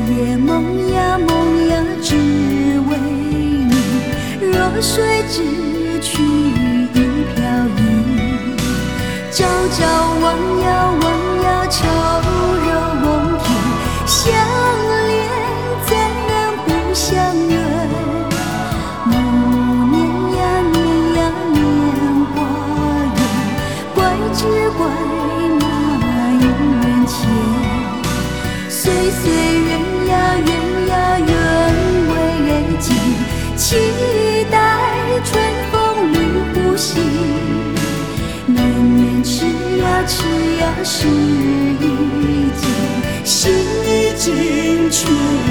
夜梦呀梦呀，只为你。若水只取一瓢饮，朝朝望呀望呀，愁肉梦甜。相恋怎能不相认？暮年呀年呀年华远，怪只怪那姻缘浅。岁岁月呀月呀缘未尽，期待春风绿湖心。年年吃呀吃呀，事已尽，心已尽，春